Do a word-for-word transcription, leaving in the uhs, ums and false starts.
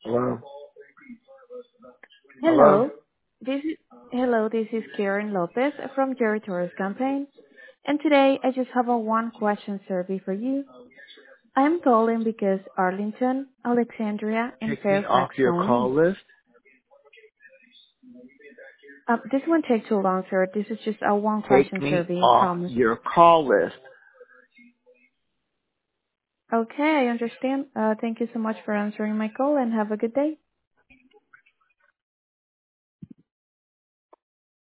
Hello? Hello? Hello. This is hello. This is Karen Lopez from Jerry Torres campaign, and today I just have a one question survey for you. I am calling because Arlington, Alexandria, and Take me off Fairfax your Counties. call list? Uh, this won't take too long, sir. This is just a one Take question me survey. off Promise. your call list. Okay, I understand. Uh, thank you so much for answering my call, and have a good day.